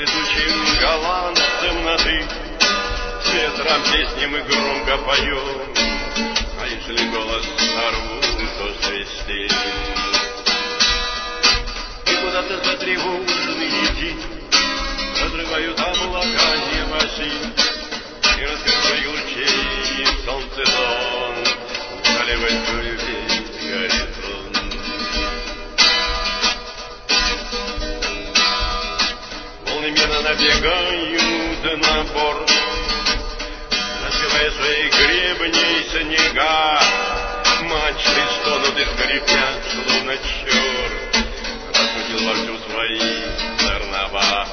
цветущим голландцем на «ты», с ветром песни мы громко поем, а если голос сорву, то свистит. И куда-то за тревожный идти разрывают облака неба синь, и раскрывая лучей солнце зон заливает весь горизонт. Волны мира набегают на борт, разбивая свои гребни снега. Мачты стонут и скрипят, словно черт раскрутил вовсю свои жернова.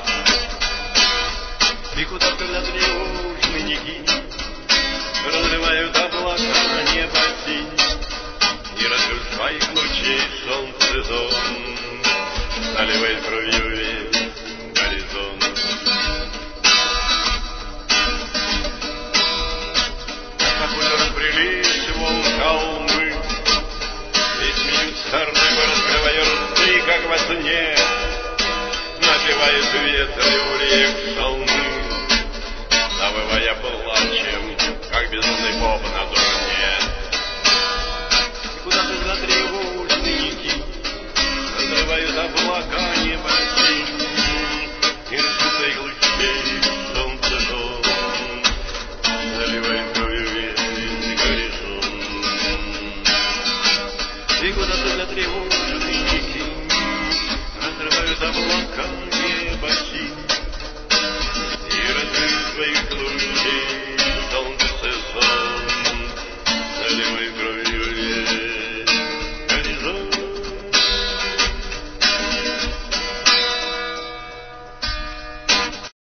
И куда-то на тревожный нигиль разрывают облака неба синь, и раскрыв своих лучей солнце зон заливает кровью весь горизонт. Разбрелись вон холмы, и смеются рыбы, раскрывая рты, как во сне, напевают ветры у рек шалмы, завывая плачем, как безумный поп на душе.